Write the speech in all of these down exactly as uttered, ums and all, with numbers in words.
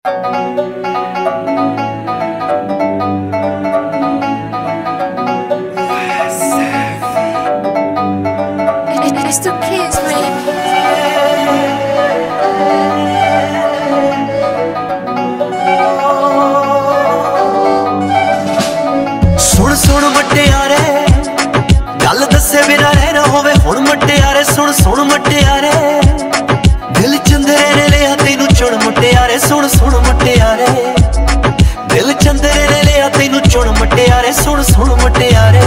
It's the kids, baby. सुन सुन मटियारे गल दसे बिना रहना होवे हुण मटियारे सुन सुन मटियारे दिल चंदरे ने लिया तेनू चुन मटियारे सुन सुन मटियारे दिल चंदरे ने लिया तेनू चुन मटियारे सुन सुन मटियारे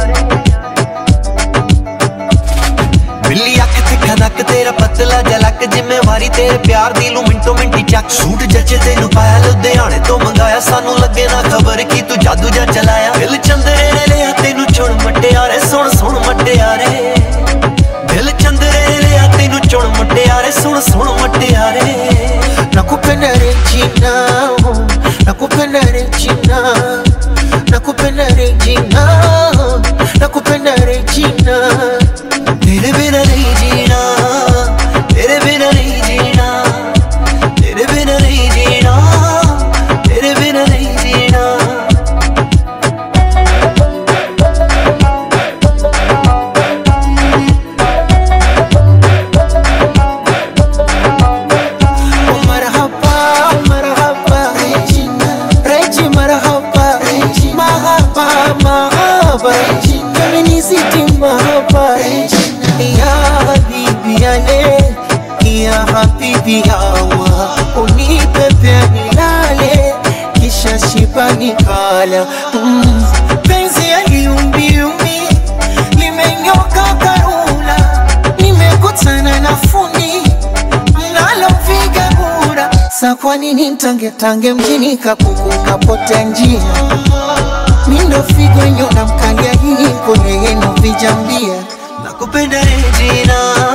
बिल्ली अख तिखा नक तेरा पतला जलक जिम्मेवारी तेरे प्यार दी लू मिंटो मिंटी चक सूट जचे तेनू पाया लुधियाने तो मंगाया सानू लगे ना खबर की तू जादू जा चलाया दिल चंदरे ने लिया तेनू चुन मटियारे सुन सुन मटियारे दिल चंदरे ने लिया तेनू चुन मटियारे सुन सुन मटियारे nakupenda Regina nakupenda Regina nakupenda Regina nakupenda Regina तेरे बिना नहीं जीना तेरे बिना नहीं जीना तेरे बिना नहीं जीना तेरे बिना नहीं जीना oh marhaba marhaba Regina Regi marhaba Regina marhaba marhaba Regina Feminiziti marhaba Regina ya habibi yale ya habibi hawa unipe pia nilale kisha shiba nikala mm. penzi ya liumbiumbi limenyoka karula nimekutana na fundi mnalopiga kura sa kwa nini mtange tange mjini kapuku kapotea njia mindo figo nyona mkangia hii kwenye yenu vijambia nakupenda Regina